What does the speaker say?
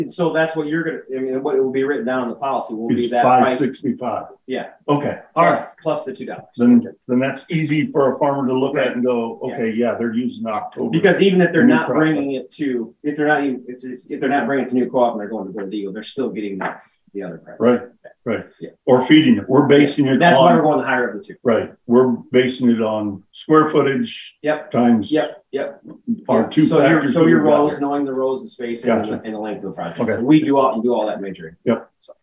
So that's what you're gonna, I mean, what will be written down in the policy will be It's that price. $565. Yeah, Okay, all right. plus the $2. Then that's easy for a farmer to look at and go, okay, yeah, they're using October. Because even if they're New not crop. bringing it to, if they're not even, if they're not bringing it to New Co-op and they're going to Gold Eagle, they're still getting the other price. Right, right. Yeah. Or feeding it. We're basing it That's why we're on, going the higher of the two. right, we're basing it on square footage. Yep. Times. Yep. Our two So factors. your that we got rows, here. knowing the rows, the spacing, Gotcha. and the length of the project. Okay. So we do all that measuring. Yep. So